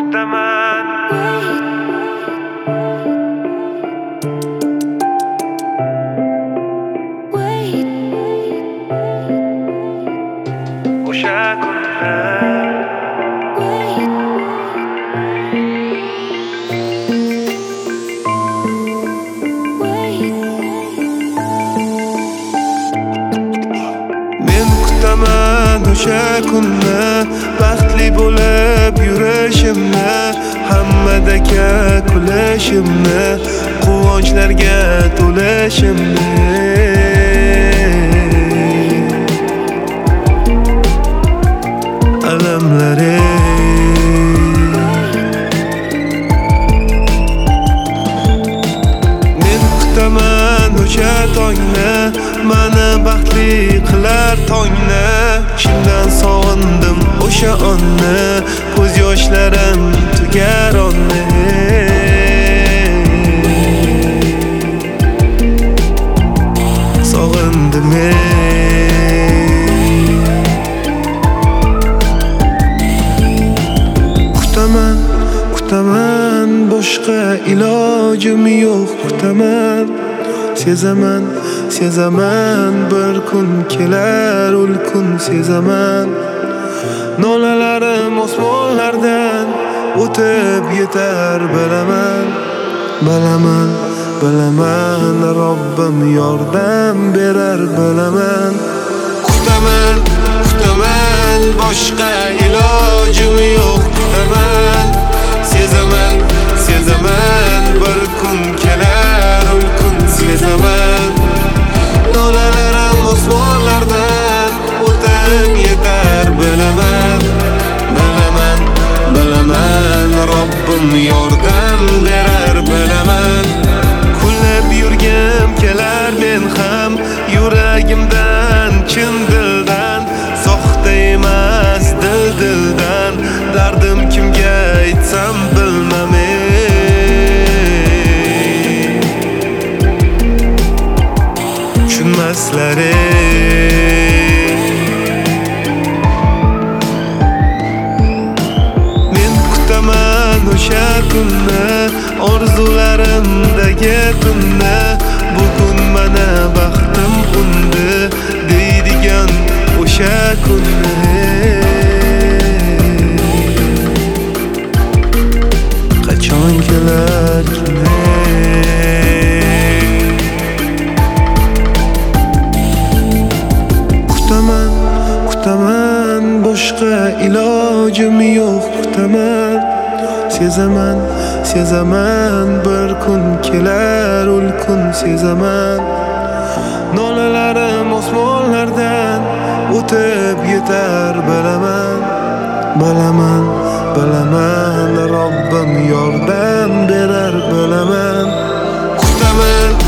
kutaman. O'sha kunlar men kutaman o'sha kunni, baxtli bo'lib yurishimni, hammadaka kulishimni, quvonchlarga to'lishimni. Alamlari men kutaman o'sha tongni, mani baxtli qilar tongni. Chindan sog'indim o'sha onni, ko'z yoshlarim tugar onni. Sog'indim kutaman, boshqa ilojim yo'q. Kutaman, sezaman bir kun kelar, ul kun sezaman. Nolalarim osmonlardan o'tib yetar, bilaman. Robbim yordam berar, bilaman. Kutaman, boshqa ilojim yo'q. Kutaman, sezaman bir kun kelar, ul kun sezaman. Nolalarim osmonlardan o'tib yetar, bilaman. Robbim yordam berar, bilaman. Kullab yurgim kelar men ham, yuragimdan, chin dildan, soxta emas dildan. Dardim kimga aytsam bilmam. Tushunmaslari men kutaman o'sha kunni, orzularimdagi tunni. Bugun mana baxtim undi deydigan o'sha kunni. Qachon kelar kutaman, boshqa ilojim yo'q. Kutaman, sezaman bir kun kelar, ul kun sezaman. Nolalarim osmonlardan o'tib yetar, bilaman. Robbim yordam berar, bilaman. Kutaman,